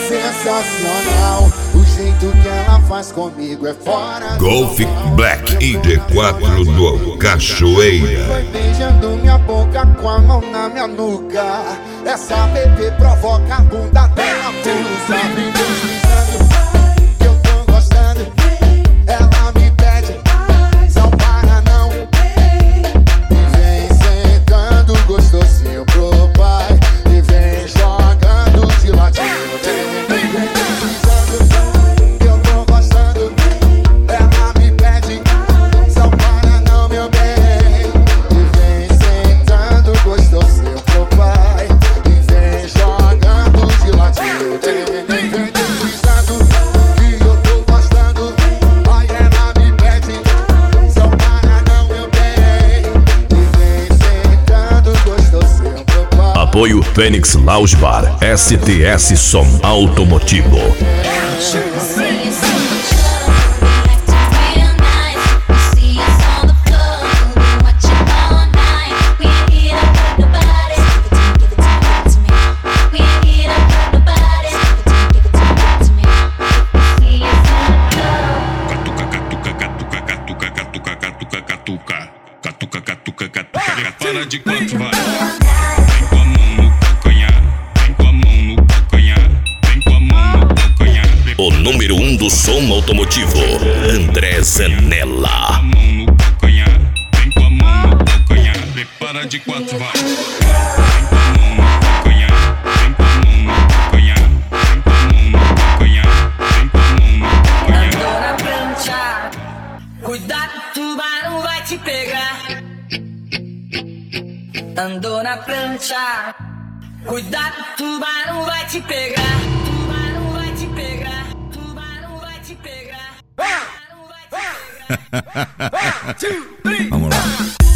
sensacional. O jeito que ela faz comigo é fora do Golf Black ID4 do Cachoeira. Foi beijando minha boca com a mão na minha nuca. Essa bebê provoca a bunda dela pulsa. Vem deslizando, que eu tô gostando. Ela me pede, não para não. Vem sentando gostosinho pro pai. E vem jogando de ladinho. Apoio Fênix Lounge Bar, STS Som Automotivo. Para de quanto vai. O número 1 do som automotivo, André Zanella. Vem com a mão no calcanhar, prepara de quatro, vai. Vem com a mão no calcanhar, vem com a mão no calcanhar, vem com a mão no calcanhar, vem com a mão no calcanhar. Andou na prancha, cuidado, tubarão vai te pegar. Andou na prancha, cuidado, tubarão vai te pegar. Tubarão vai te pegar, tubarão vai te pegar. Tubarão vai te pegar. Vamos lá.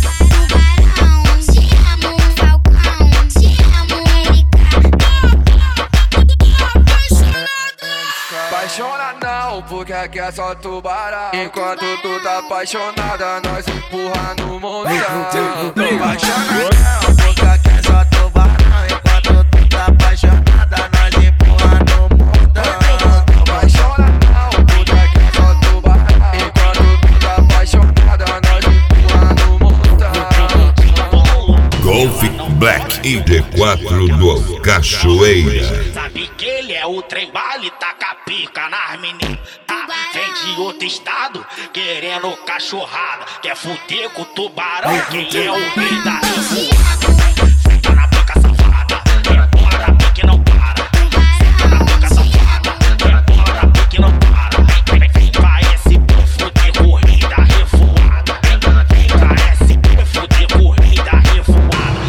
Apaixona não, porque aqui é só tubarão. Enquanto tu tá apaixonada, nós empurra no montão. Apaixona não, porque aqui é só tubarão. Enquanto tu tá apaixonada, nós empurra no montão. Apaixona não, porque aqui é só tubarão. Enquanto tu tá apaixonada, nós empurra no montão. Golf Black ID4 do Cachoeira. Sabe que ele é o trem bala e taca pica nas meninas. Vem de outro estado querendo cachorrada. Quer fuder com o tubarão, quem é o rei da revoada. Senta na boca safada, embora porque não para. Senta na boca safada, embora porque não para. Vem pra SP fuder com o rei da revoada. Vem pra SP fuder com o rei da revoada.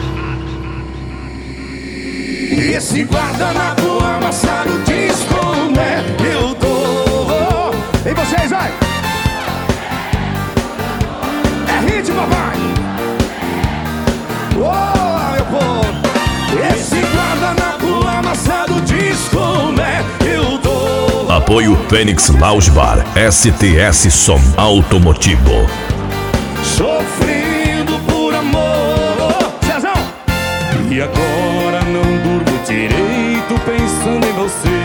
Esse guardanapo amassado diz como é que eu tô. E vocês, vai! É ritmo, papai! Ô, meu povo! Esse guardanapo amassado diz como é que eu tô. Apoio Fênix Lounge Bar, STS Som Automotivo. Sofrendo por amor. Cezão! E agora não durmo direito pensando em você.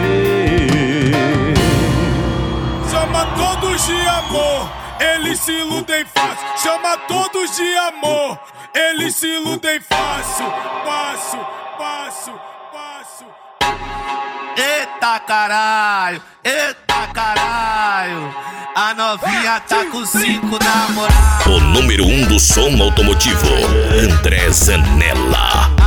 Chama todos de amor, eles se iludem fácil. Chama todos de amor, eles se iludem fácil. Passo, passo, passo. Eita caralho, eita caralho. A novinha tá com 5 namorados. O número 1 do som automotivo, André Zanella.